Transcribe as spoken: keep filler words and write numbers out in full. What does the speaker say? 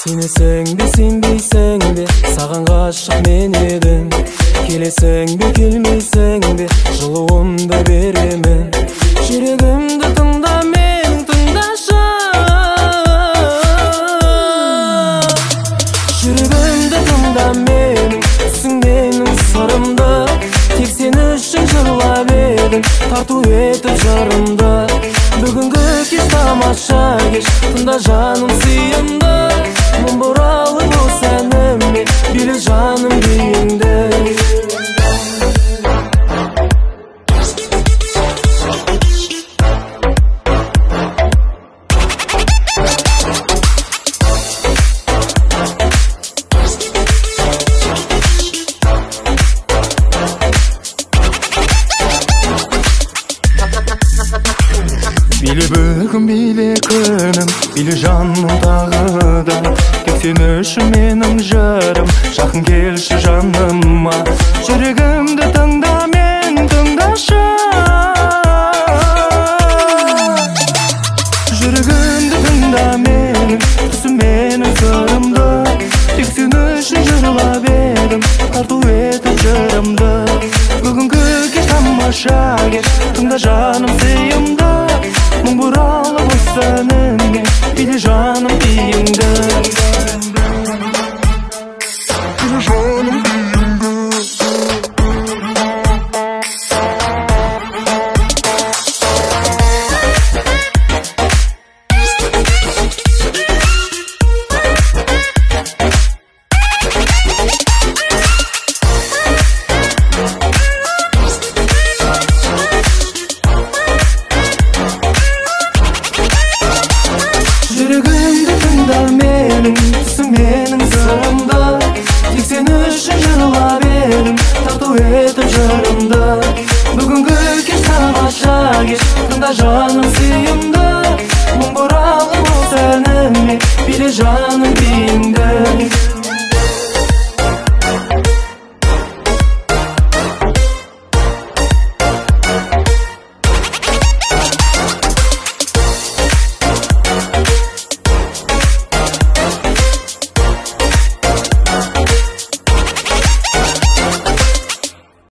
Сенесің бе, сенбейсің бе, саған ғашық мен едім. Келесің бе, келмейсің бе, жылуымды беремін. Жүрегімді тыңда менің, тыңдашы. Жүрегімді тыңда менің, түсің менің сырымды. Тек сен үшін жырлап едім, тарту етіп жарымды. Бүгінгі кеш тамаша кеш, тыңда жаным сүйімді. Мың бұралы бұл сәніме, биле жаным биіңді. Биле бүгін, биле күнім, биле жаным тағы да. Тек сен үшін менің жырым, жақын келші жаныма. Жүрегімді тыңда мен, тыңдашы. Жүрегімді тыңда менің, түсім менің сырымды. Тек сен үшін жырлап едім, тарту етіп жырымды. Бүгінгі кеш тамаша кеш, тыңда жаным сүйімді. Мың бұралы бұл сәніме, биле жаным биіңді. Биле жаным биіңді. Жүрегімді тыңда менің, түсім менің сырымды. Тек сен үшін жырлап едім, тарту етіп жырымды. Бүгінгі кеш тамаша кеш, тыңда жаным сүйімді. Мың бұралы бұл сәніме, биле жаным